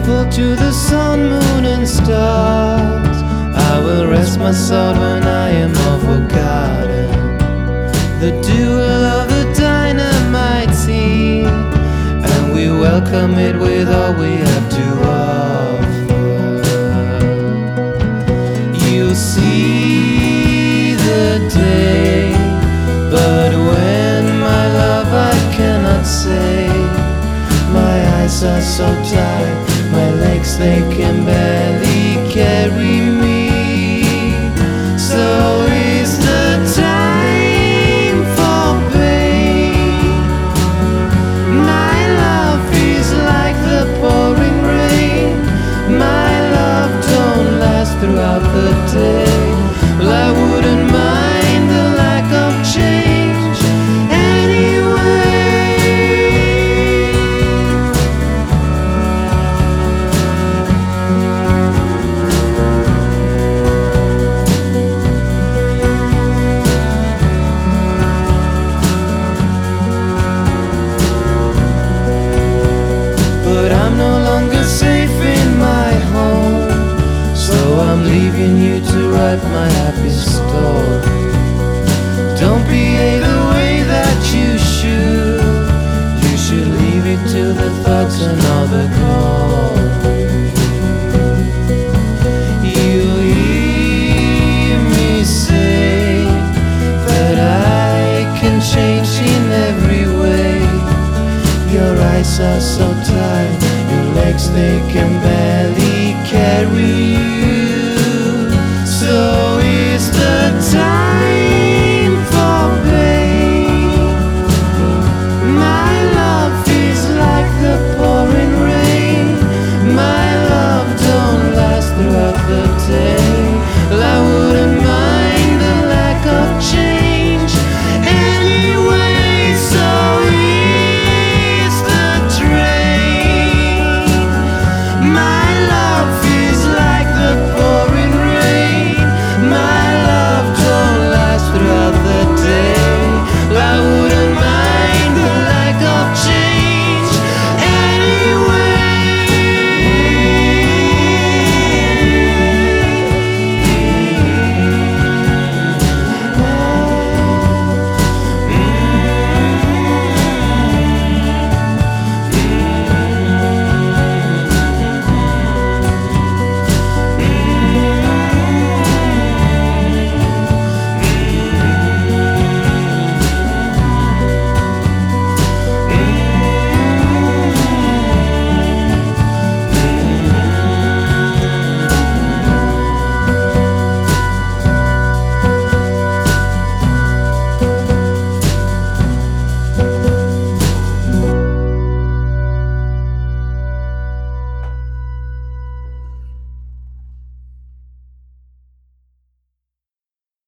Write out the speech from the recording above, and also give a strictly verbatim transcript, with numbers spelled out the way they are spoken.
faithful to the sun, moon, and stars. I will rest my soul when I am all forgotten. The duel of the dynamite scene, and we welcome it with all we have to offer. You'll see the day, but when, my love, I cannot say. My eyes are so tired, my legs, they can barely carry me. So is the time for pain. My love is like the pouring rain. My love don't last throughout the day. Well, I wouldn't mind the lack of change anyway. But I'm no longer safe in my home, so I'm leaving you to write my happy story. Don't behave the way that you should. You should leave it to the thugs and all the glory. You hear me say that I can change in every way. Your eyes are so tired, your legs, they can barely carry you. So is the time